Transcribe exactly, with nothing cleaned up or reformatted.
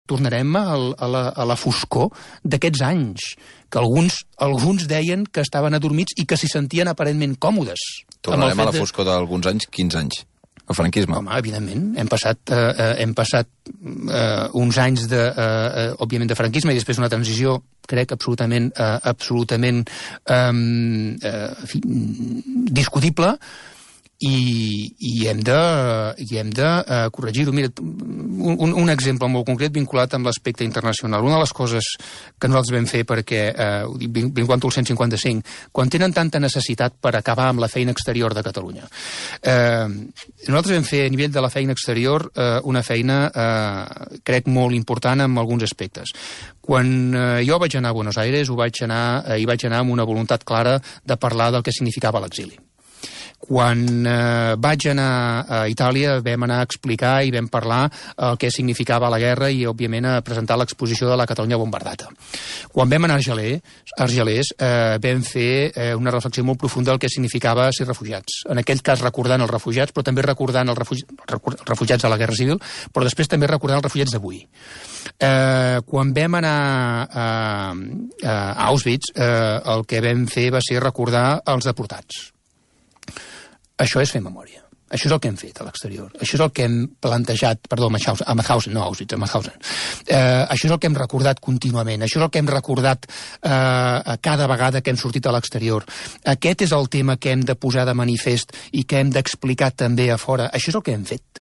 tornarem a, a, la, a la foscor d'aquests anys, que alguns, alguns deien que estaven adormits i que s'hi sentien aparentment còmodes. Tornarem a la foscor de... d'alguns anys, quinze anys. El franquisme. Home, evidentment. Hem passat, eh, hem passat eh, uns anys, de, eh, òbviament, de franquisme i després una transició, crec, absolutament, eh, absolutament eh, eh, fi, discutible, i, i hem de, i hem de uh, corregir-ho. Mira, un, un exemple molt concret vinculat amb l'aspecte internacional. Una de les coses que nosaltres vam fer perquè, uh, vinculant al cent cinquanta-cinc, quan tenen tanta necessitat per acabar amb la feina exterior de Catalunya, uh, nosaltres vam fer a nivell de la feina exterior uh, una feina, uh, crec, molt important en alguns aspectes. Quan uh, jo vaig anar a Buenos Aires, ho vaig anar, uh, hi vaig anar amb una voluntat clara de parlar del que significava l'exili. Quan eh, vaig anar a Itàlia vam anar a explicar i vam parlar el que significava la guerra i, òbviament, a presentar l'exposició de la Catalunya bombardata. Quan vam anar a Argelers, Argelers eh, vam fer eh, una reflexió molt profunda del que significava ser refugiats. En aquell cas recordant els refugiats, però també recordant els refugi... refugiats de la Guerra Civil, però després també recordant els refugiats d'avui. Eh, quan vam anar a, a Auschwitz, eh, el que vam fer va ser recordar els deportats. Això és fer memòria. Això és el que hem fet a l'exterior. Això és el que hem plantejat, perdó, a Mauthausen, no a Auschwitz, a Mauthausen. Eh, això és el que hem recordat contínuament. Això és el que hem recordat eh, cada vegada que hem sortit a l'exterior. Aquest és el tema que hem de posar de manifest i que hem d'explicar també a fora. Això és el que hem fet.